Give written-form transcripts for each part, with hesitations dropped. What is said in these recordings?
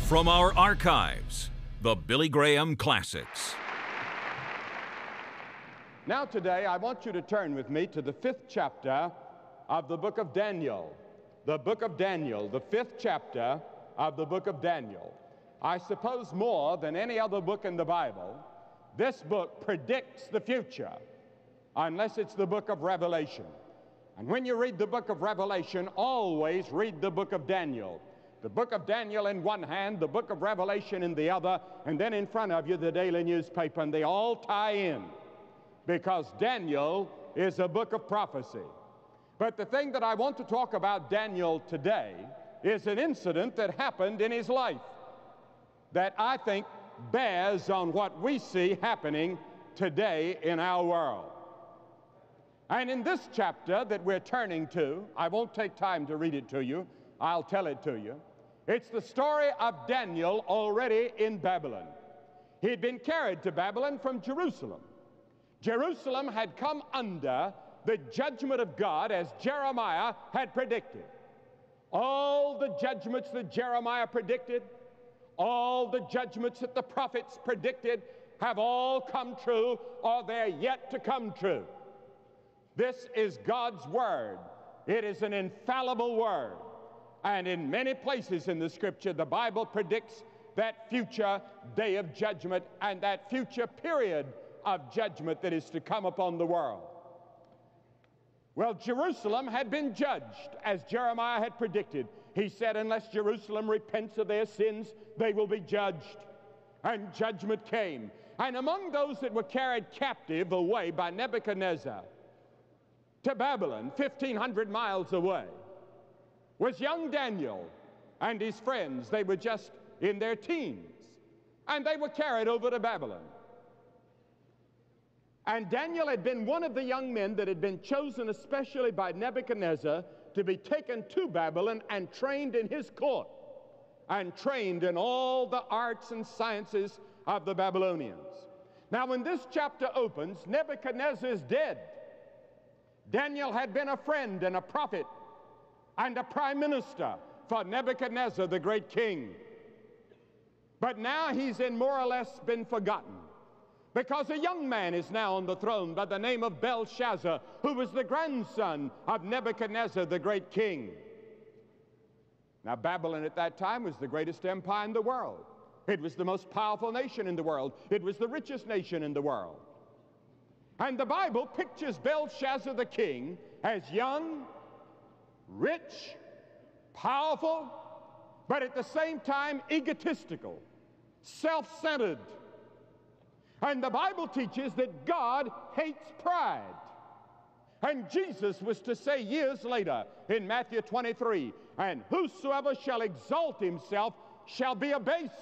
From our archives, the Billy Graham Classics. Now today, I want you to turn with me to the 5th chapter of the book of Daniel. The book of Daniel, the 5th chapter of the book of Daniel. I suppose more than any other book in the Bible, this book predicts the future, unless it's the book of Revelation. And when you read the book of Revelation, always read the book of Daniel. The book of Daniel in one hand, the book of Revelation in the other, and then in front of you the daily newspaper, and they all tie in, because Daniel is a book of prophecy. But the thing that I want to talk about Daniel today is an incident that happened in his life that I think bears on what we see happening today in our world. And in this chapter that we're turning to, I won't take time to read it to you, I'll tell it to you. It's the story of Daniel already in Babylon. He'd been carried to Babylon from Jerusalem. Jerusalem had come under the judgment of God as Jeremiah had predicted. All the judgments that Jeremiah predicted, all the judgments that the prophets predicted have all come true, or they're yet to come true. This is God's word. It is an infallible word. And in many places in the scripture, the Bible predicts that future day of judgment and that future period of judgment that is to come upon the world. Well, Jerusalem had been judged as Jeremiah had predicted. He said, unless Jerusalem repents of their sins, they will be judged. And judgment came. And among those that were carried captive away by Nebuchadnezzar to Babylon, 1,500 miles away, was young Daniel and his friends. They were just in their teens, and they were carried over to Babylon. And Daniel had been one of the young men that had been chosen especially by Nebuchadnezzar to be taken to Babylon and trained in his court and trained in all the arts and sciences of the Babylonians. Now, when this chapter opens, Nebuchadnezzar is dead. Daniel had been a friend and a prophet and a prime minister for Nebuchadnezzar, the great king. But now he's in more or less been forgotten, because a young man is now on the throne by the name of Belshazzar, who was the grandson of Nebuchadnezzar, the great king. Now, Babylon at that time was the greatest empire in the world. It was the most powerful nation in the world. It was the richest nation in the world. And the Bible pictures Belshazzar the king as young, rich, powerful, but at the same time egotistical, self-centered. And the Bible teaches that God hates pride. And Jesus was to say years later in Matthew 23, and whosoever shall exalt himself shall be abased.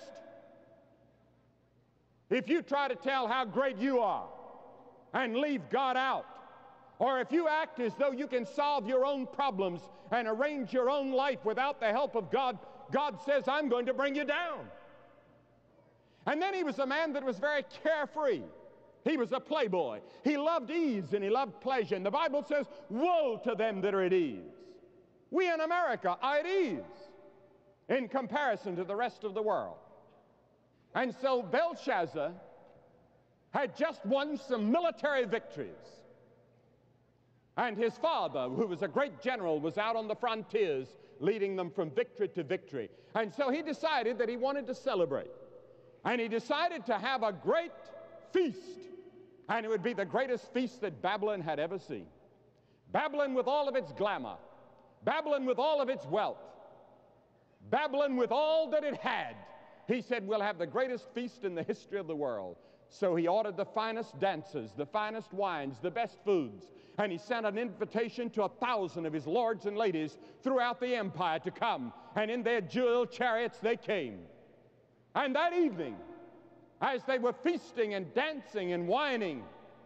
If you try to tell how great you are and leave God out, or if you act as though you can solve your own problems and arrange your own life without the help of God, God says, I'm going to bring you down. And then he was a man that was very carefree. He was a playboy. He loved ease and he loved pleasure. And the Bible says, woe to them that are at ease. We in America are at ease in comparison to the rest of the world. And so Belshazzar had just won some military victories. And his father, who was a great general, was out on the frontiers leading them from victory to victory. And so he decided that he wanted to celebrate. And he decided to have a great feast. And it would be the greatest feast that Babylon had ever seen. Babylon with all of its glamour. Babylon with all of its wealth. Babylon with all that it had. He said, we'll have the greatest feast in the history of the world. So he ordered the finest dancers, the finest wines, the best foods, and he sent an invitation to 1,000 of his lords and ladies throughout the empire to come, and in their jeweled chariots they came. And that evening, as they were feasting and dancing and whining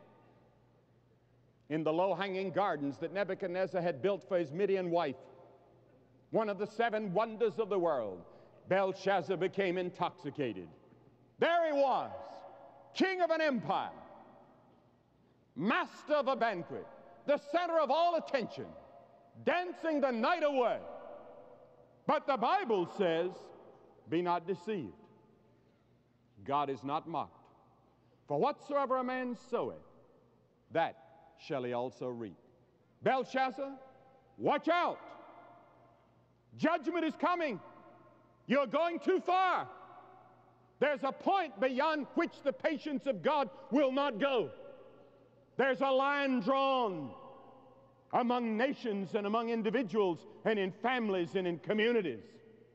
in the low-hanging gardens that Nebuchadnezzar had built for his Median wife, one of the 7 wonders of the world, Belshazzar became intoxicated. There he was, king of an empire, master of a banquet, the center of all attention, dancing the night away. But the Bible says Be not deceived. God is not mocked. For whatsoever a man soweth, that shall he also reap. Belshazzar, watch out. Judgment is coming. You're going too far. There's a point beyond which the patience of God will not go. There's a line drawn among nations and among individuals and in families and in communities.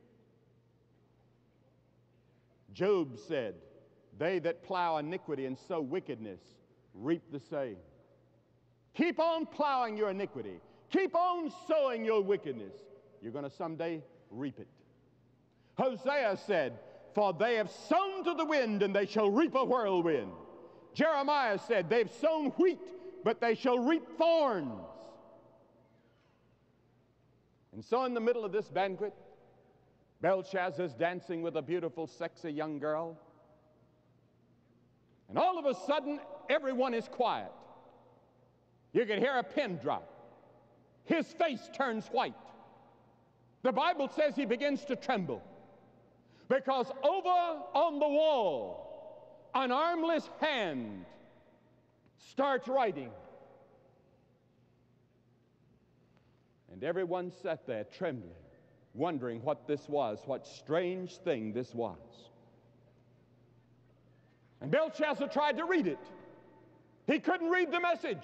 Job said, they that plow iniquity and sow wickedness reap the same. Keep on plowing your iniquity. Keep on sowing your wickedness. You're going to someday reap it. Hosea said, for they have sown to the wind, and they shall reap a whirlwind. Jeremiah said, they've sown wheat, but they shall reap thorns. And so in the middle of this banquet, Belshazzar's dancing with a beautiful, sexy young girl. And all of a sudden, everyone is quiet. You can hear a pin drop. His face turns white. The Bible says he begins to tremble, because over on the wall, an armless hand starts writing. And everyone sat there trembling, wondering what this was, what strange thing this was. And Belshazzar tried to read it. He couldn't read the message.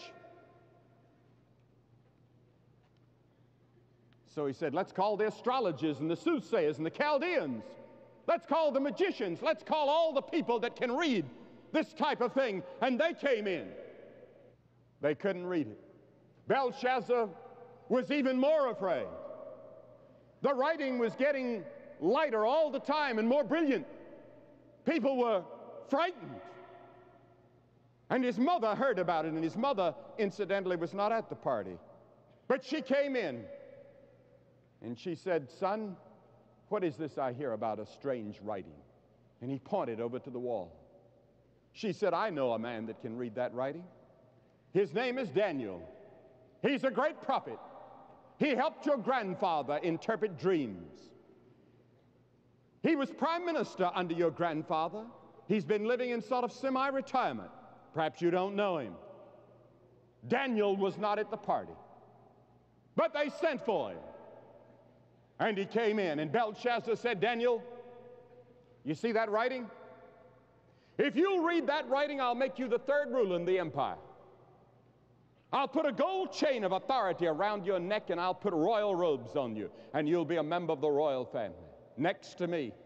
So he said, let's call the astrologers and the soothsayers and the Chaldeans. Let's call the magicians. Let's call all the people that can read this type of thing. And they came in. They couldn't read it. Belshazzar was even more afraid. The writing was getting lighter all the time and more brilliant. People were frightened. And his mother heard about it, and his mother, incidentally, was not at the party. But she came in, and she said, son, what is this I hear about a strange writing? And he pointed over to the wall. She said, I know a man that can read that writing. His name is Daniel. He's a great prophet. He helped your grandfather interpret dreams. He was prime minister under your grandfather. He's been living in sort of semi-retirement. Perhaps you don't know him. Daniel was not at the party, but they sent for him. And he came in, and Belshazzar said, Daniel, you see that writing? If you read that writing, I'll make you the third ruler in the empire. I'll put a gold chain of authority around your neck, and I'll put royal robes on you, and you'll be a member of the royal family, next to me.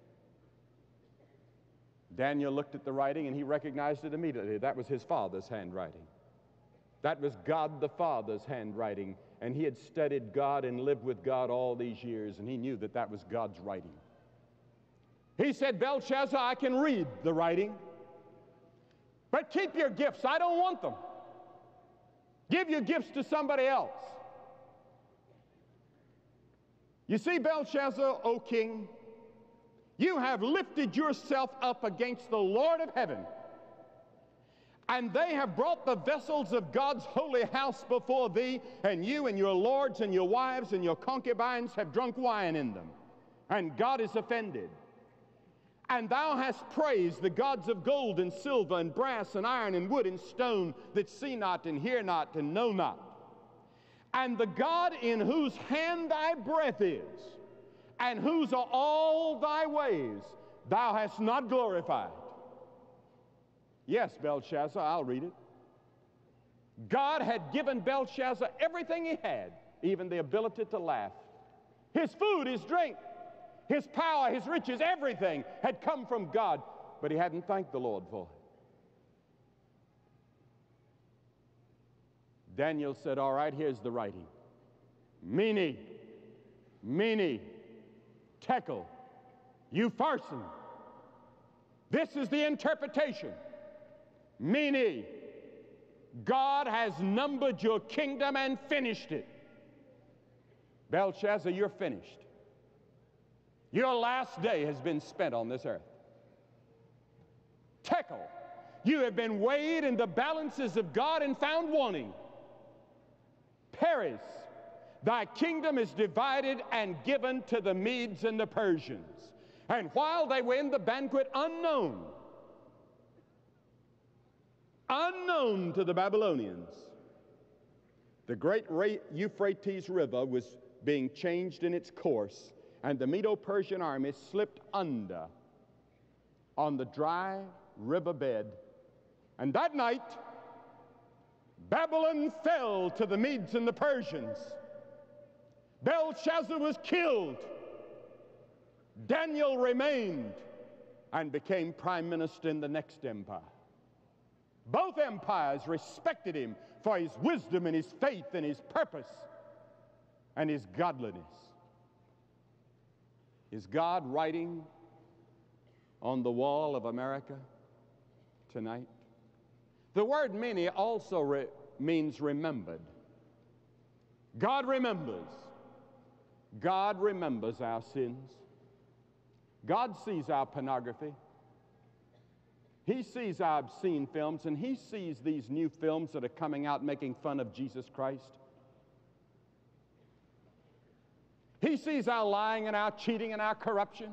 Daniel looked at the writing, and he recognized it immediately. That was his father's handwriting. That was God the Father's handwriting, and he had studied God and lived with God all these years, and he knew that that was God's writing. He said, Belshazzar, I can read the writing, but keep your gifts. I don't want them. Give your gifts to somebody else. You see, Belshazzar, O king, you have lifted yourself up against the Lord of heaven, and they have brought the vessels of God's holy house before thee, and you and your lords and your wives and your concubines have drunk wine in them, and God is offended. And thou hast praised the gods of gold and silver and brass and iron and wood and stone that see not and hear not and know not. And the God in whose hand thy breath is, and whose are all thy ways, thou hast not glorified. Yes, Belshazzar, I'll read it. God had given Belshazzar everything he had, even the ability to laugh. His food, his drink, his power, his riches, everything had come from God, but he hadn't thanked the Lord for it. Daniel said, all right, here's the writing. Mene, tekel, upharsin. This is the interpretation. Mene, God has numbered your kingdom and finished it. Belshazzar, you're finished. Your last day has been spent on this earth. Tekel, you have been weighed in the balances of God and found wanting. Peres, thy kingdom is divided and given to the Medes and the Persians. And while they were in the banquet, unknown to the Babylonians, the great Euphrates River was being changed in its course, and the Medo-Persian army slipped under on the dry riverbed. And that night, Babylon fell to the Medes and the Persians. Belshazzar was killed. Daniel remained and became prime minister in the next empire. Both empires respected him for his wisdom and his faith and his purpose and his godliness. Is God writing on the wall of America tonight? The word many also means remembered. God remembers. God remembers our sins. God sees our pornography. He sees our obscene films, and He sees these new films that are coming out making fun of Jesus Christ. He sees our lying and our cheating and our corruption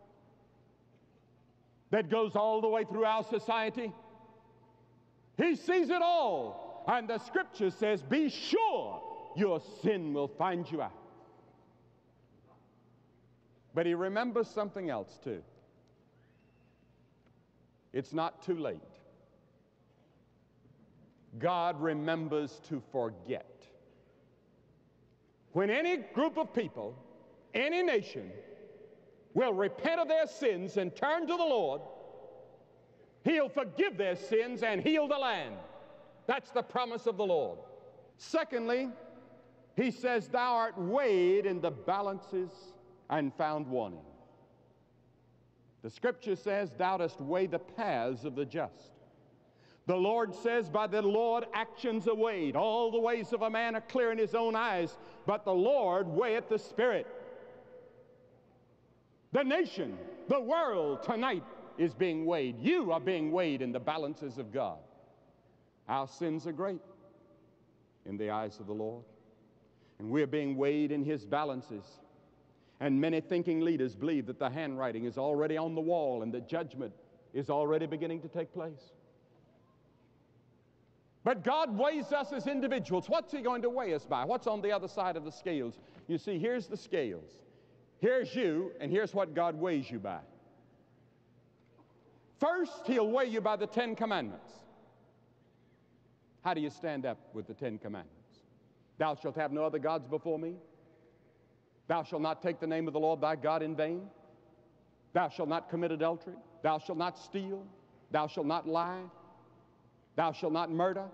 that goes all the way through our society. He sees it all. And the Scripture says, be sure your sin will find you out. But He remembers something else too. It's not too late. God remembers to forget. When any group of people, any nation, will repent of their sins and turn to the Lord, He'll forgive their sins and heal the land. That's the promise of the Lord. Secondly, He says, thou art weighed in the balances and found wanting. The Scripture says, thou dost weigh the paths of the just. The Lord says, by the Lord actions are weighed. All the ways of a man are clear in his own eyes, but the Lord weigheth the spirit. The nation, the world tonight is being weighed. You are being weighed in the balances of God. Our sins are great in the eyes of the Lord, and we're being weighed in His balances. And many thinking leaders believe that the handwriting is already on the wall and the judgment is already beginning to take place. But God weighs us as individuals. What's He going to weigh us by? What's on the other side of the scales? You see, here's the scales. Here's you, and here's what God weighs you by. First, He'll weigh you by the 10 Commandments. How do you stand up with the 10 Commandments? Thou shalt have no other gods before me. Thou shalt not take the name of the Lord thy God in vain. Thou shalt not commit adultery. Thou shalt not steal. Thou shalt not lie. Thou shalt not murder.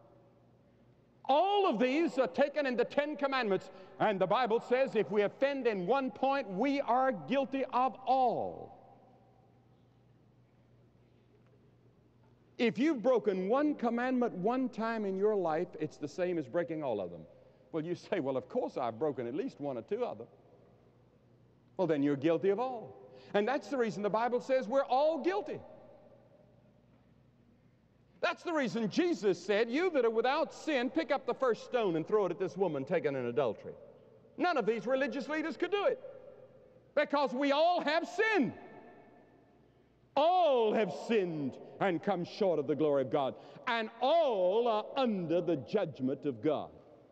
All of these are taken in the 10 Commandments, and the Bible says if we offend in one point, we are guilty of all. If you've broken one commandment one time in your life, it's the same as breaking all of them. Well, you say, well, of course I've broken at least one or two of them. Well, then you're guilty of all. And that's the reason the Bible says we're all guilty. That's the reason Jesus said, you that are without sin, pick up the first stone and throw it at this woman taken in adultery. None of these religious leaders could do it, because we all have sinned. All have sinned and come short of the glory of God, and all are under the judgment of God.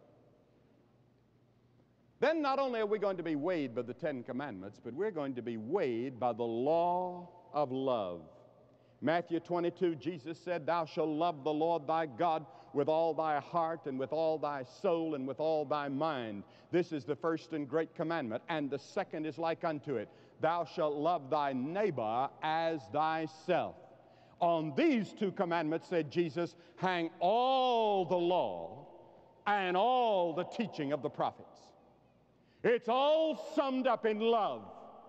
Then not only are we going to be weighed by the 10 Commandments, but we're going to be weighed by the law of love. Matthew 22, Jesus said, thou shalt love the Lord thy God with all thy heart and with all thy soul and with all thy mind. This is the first and great commandment, and the second is like unto it. Thou shalt love thy neighbor as thyself. On these two commandments, said Jesus, hang all the law and all the teaching of the prophets. It's all summed up in love.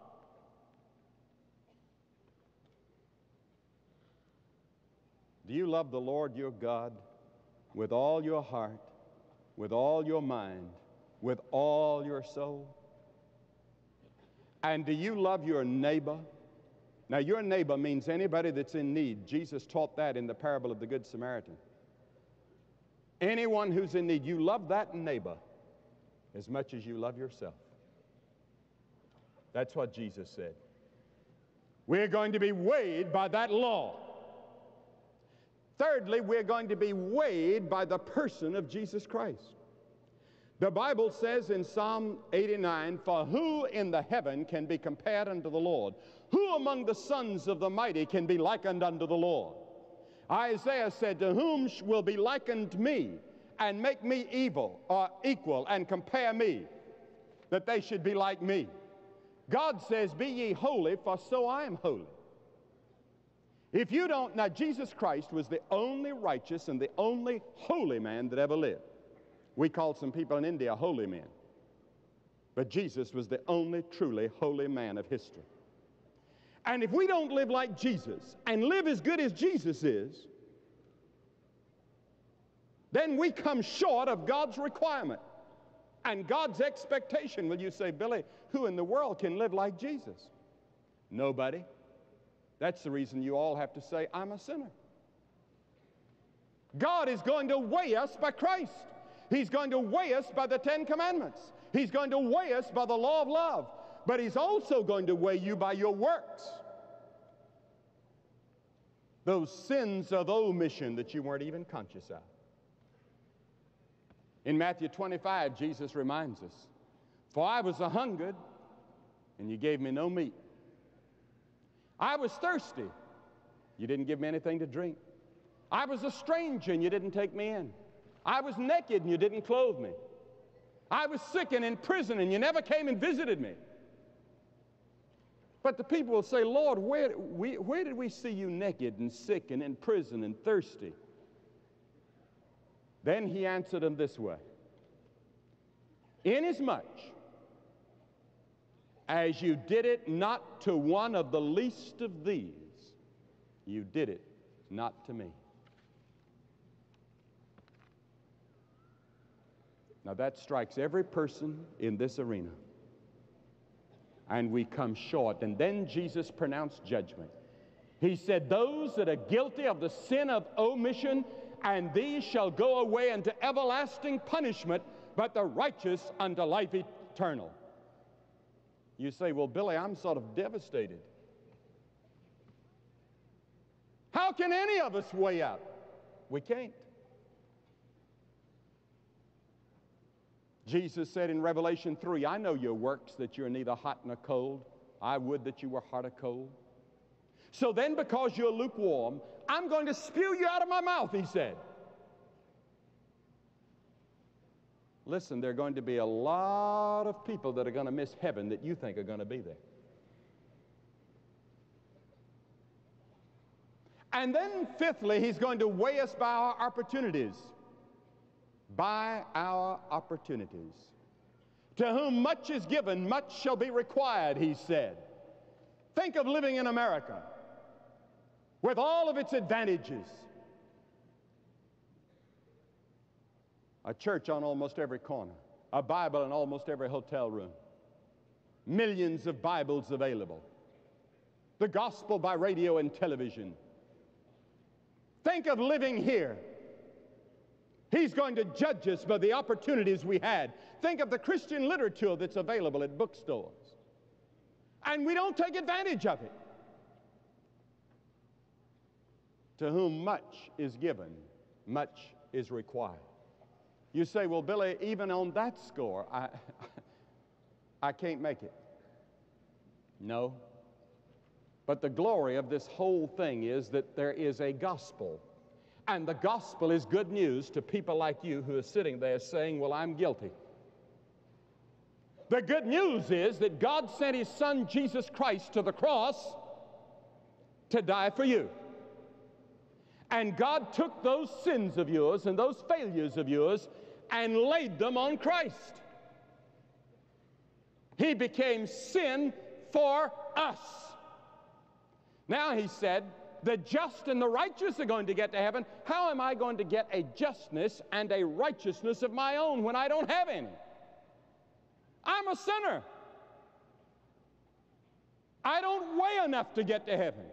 Do you love the Lord your God with all your heart, with all your mind, with all your soul? And do you love your neighbor? Now, your neighbor means anybody that's in need. Jesus taught that in the parable of the Good Samaritan. Anyone who's in need, you love that neighbor as much as you love yourself. That's what Jesus said. We're going to be weighed by that law. Thirdly, we're going to be weighed by the person of Jesus Christ. The Bible says in Psalm 89, "For who in the heaven can be compared unto the Lord? Who among the sons of the mighty can be likened unto the Lord?" Isaiah said, "To whom will be likened me, and make me evil or equal, and compare me, that they should be like me?" God says, "Be ye holy, for so I am holy." If you don't, now Jesus Christ was the only righteous and the only holy man that ever lived. We call some people in India holy men. But Jesus was the only truly holy man of history. And if we don't live like Jesus and live as good as Jesus is, then we come short of God's requirement and God's expectation. Well, you say, "Billy, who in the world can live like Jesus?" Nobody. That's the reason you all have to say, "I'm a sinner." God is going to weigh us by Christ. He's going to weigh us by the Ten Commandments. He's going to weigh us by the law of love. But He's also going to weigh you by your works. Those sins of omission that you weren't even conscious of. In Matthew 25, Jesus reminds us, "For I was a-hungered, and you gave me no meat. I was thirsty. You didn't give me anything to drink. I was a stranger, and you didn't take me in. I was naked, and you didn't clothe me. I was sick and in prison, and you never came and visited me." But the people will say, "Lord, where did we see you naked and sick and in prison and thirsty?" Then He answered them this way, "Inasmuch as you did it not to one of the least of these, you did it not to me." Now that strikes every person in this arena. And we come short. And then Jesus pronounced judgment. He said, "Those that are guilty of the sin of omission, and these shall go away into everlasting punishment, but the righteous unto life eternal." You say, "Well, Billy, I'm sort of devastated. How can any of us weigh up?" We can't. Jesus said in Revelation 3, "I know your works, that you're neither hot nor cold. I would that you were hot or cold. So then, because you're lukewarm, I'm going to spew you out of my mouth," He said. Listen, there are going to be a lot of people that are going to miss heaven that you think are going to be there. And then fifthly, He's going to weigh us by our opportunities. By our opportunities. "To whom much is given, much shall be required," He said. Think of living in America with all of its advantages. A church on almost every corner, a Bible in almost every hotel room, millions of Bibles available, the gospel by radio and television. Think of living here. He's going to judge us by the opportunities we had. Think of the Christian literature that's available at bookstores. And we don't take advantage of it. To whom much is given, much is required. You say, "Well, Billy, even on that score, I can't make it." No. But the glory of this whole thing is that there is a gospel. And the gospel is good news to people like you who are sitting there saying, "Well, I'm guilty." The good news is that God sent His Son, Jesus Christ, to the cross to die for you. And God took those sins of yours and those failures of yours and laid them on Christ. He became sin for us. Now He said, the just and the righteous are going to get to heaven. How am I going to get a justness and a righteousness of my own when I don't have any? I'm a sinner. I don't weigh enough to get to heaven.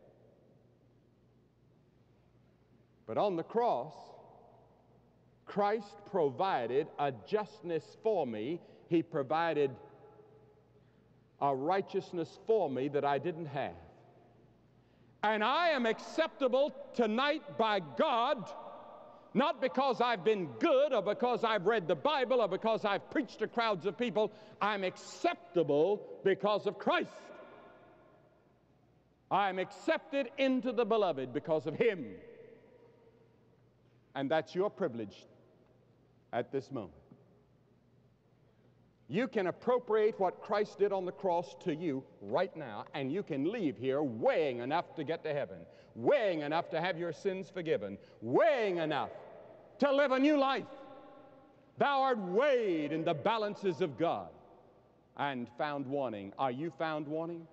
But on the cross, Christ provided a justness for me. He provided a righteousness for me that I didn't have. And I am acceptable tonight by God, not because I've been good or because I've read the Bible or because I've preached to crowds of people. I'm acceptable because of Christ. I'm accepted into the beloved because of Him. And that's your privilege at this moment. You can appropriate what Christ did on the cross to you right now, and you can leave here weighing enough to get to heaven, weighing enough to have your sins forgiven, weighing enough to live a new life. Thou art weighed in the balances of God and found wanting. Are you found wanting?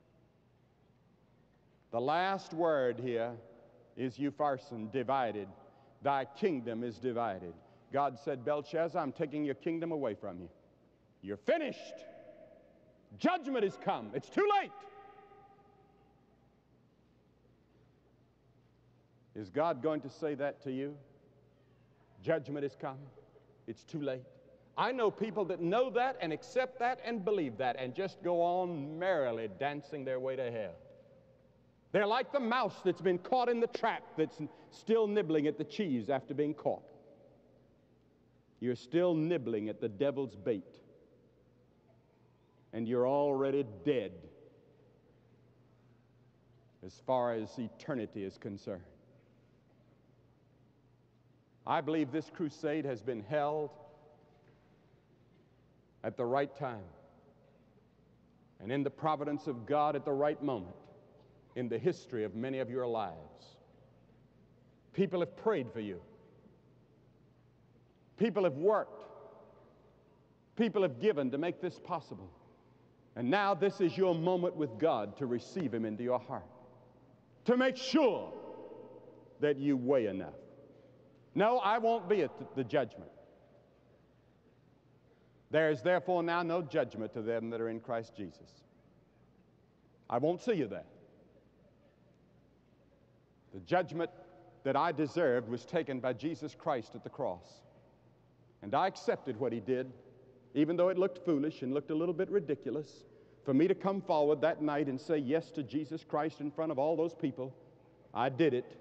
The last word here is Upharsin, divided. Thy kingdom is divided. God said, Belshazzar, I'm taking your kingdom away from you. You're finished. Judgment has come. It's too late. Is God going to say that to you? Judgment has come. It's too late. I know people that know that and accept that and believe that and just go on merrily dancing their way to hell. They're like the mouse that's been caught in the trap that's still nibbling at the cheese after being caught. You're still nibbling at the devil's bait. And you're already dead as far as eternity is concerned. I believe this crusade has been held at the right time and in the providence of God at the right moment in the history of many of your lives. People have prayed for you. People have worked. People have given to make this possible. And now this is your moment with God to receive Him into your heart, to make sure that you weigh enough. No, I won't be at the judgment. There is therefore now no judgment to them that are in Christ Jesus. I won't see you there. The judgment that I deserved was taken by Jesus Christ at the cross. And I accepted what He did, even though it looked foolish and looked a little bit ridiculous. For me to come forward that night and say yes to Jesus Christ in front of all those people, I did it.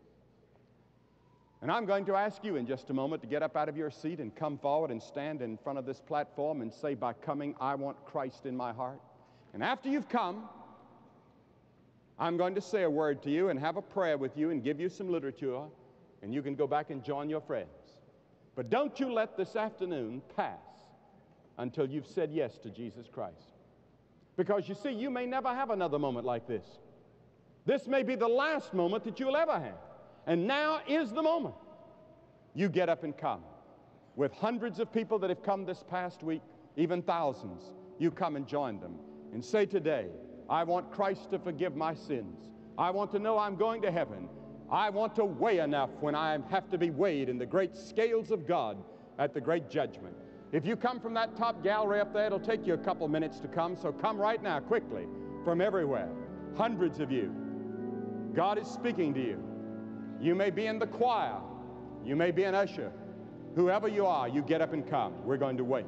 And I'm going to ask you in just a moment to get up out of your seat and come forward and stand in front of this platform and say, by coming, I want Christ in my heart. And after you've come, I'm going to say a word to you and have a prayer with you and give you some literature, and you can go back and join your friends. But don't you let this afternoon pass until you've said yes to Jesus Christ. Because you see, you may never have another moment like this. This may be the last moment that you'll ever have. And now is the moment. You get up and come. With hundreds of people that have come this past week, even thousands, you come and join them and say today, I want Christ to forgive my sins. I want to know I'm going to heaven. I want to weigh enough when I have to be weighed in the great scales of God at the great judgment. If you come from that top gallery up there, it'll take you a couple minutes to come, so come right now, quickly, from everywhere. Hundreds of you. God is speaking to you. You may be in the choir. You may be an usher. Whoever you are, you get up and come. We're going to wait.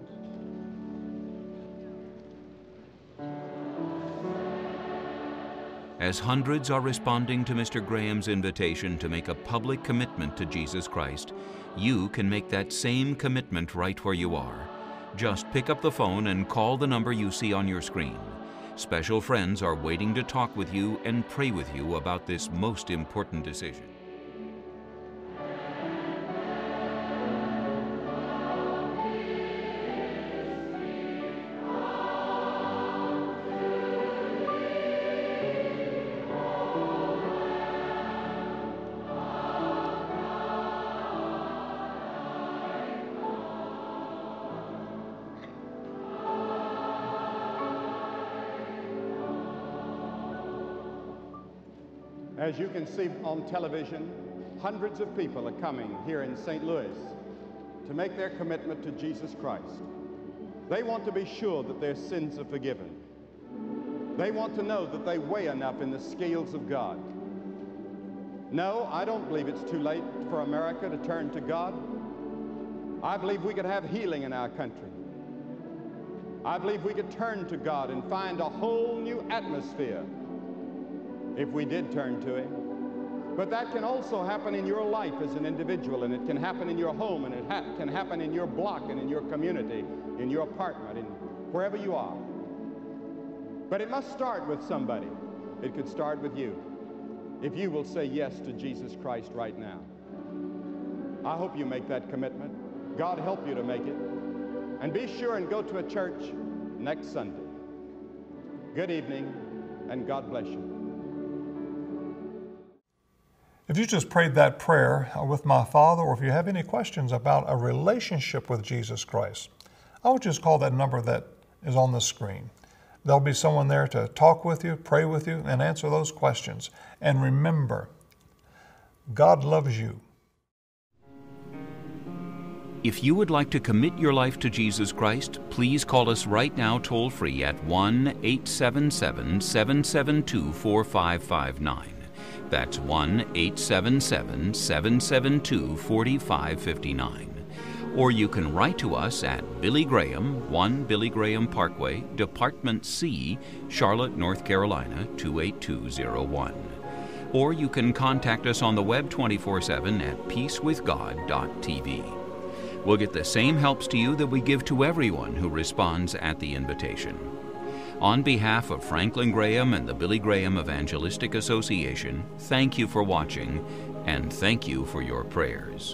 As hundreds are responding to Mr. Graham's invitation to make a public commitment to Jesus Christ, you can make that same commitment right where you are. Just pick up the phone and call the number you see on your screen. Special friends are waiting to talk with you and pray with you about this most important decision. As you can see on television, hundreds of people are coming here in St. Louis to make their commitment to Jesus Christ. They want to be sure that their sins are forgiven. They want to know that they weigh enough in the scales of God. No, I don't believe it's too late for America to turn to God. I believe we could have healing in our country. I believe we could turn to God and find a whole new atmosphere if we did turn to Him. But that can also happen in your life as an individual, and it can happen in your home, and it can happen in your block and in your community, in your apartment, and wherever you are. But it must start with somebody. It could start with you, if you will say yes to Jesus Christ right now. I hope you make that commitment. God help you to make it. And be sure and go to a church next Sunday. Good evening, and God bless you. If you just prayed that prayer with my Father, or if you have any questions about a relationship with Jesus Christ, I would just call that number that is on the screen. There'll be someone there to talk with you, pray with you, and answer those questions. And remember, God loves you. If you would like to commit your life to Jesus Christ, please call us right now toll-free at 1-877-772-4559. That's 1-877-772-4559. Or you can write to us at Billy Graham, 1 Billy Graham Parkway, Department C, Charlotte, North Carolina, 28201. Or you can contact us on the web 24/7 at peacewithgod.tv. We'll get the same helps to you that we give to everyone who responds at the invitation. On behalf of Franklin Graham and the Billy Graham Evangelistic Association, thank you for watching, and thank you for your prayers.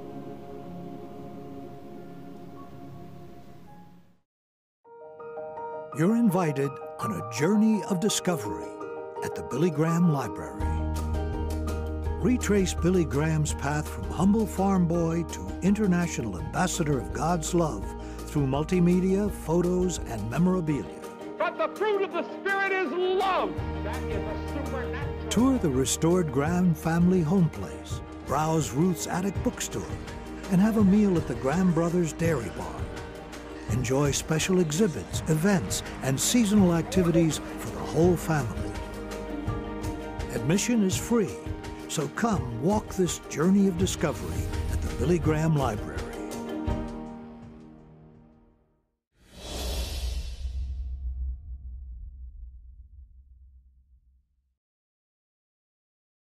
You're invited on a journey of discovery at the Billy Graham Library. Retrace Billy Graham's path from humble farm boy to international ambassador of God's love through multimedia, photos, and memorabilia. But the fruit of the Spirit is love. That is a supernatural. Tour the restored Graham family home place, browse Ruth's attic bookstore, and have a meal at the Graham Brothers Dairy Bar. Enjoy special exhibits, events, and seasonal activities for the whole family. Admission is free, so come walk this journey of discovery at the Billy Graham Library.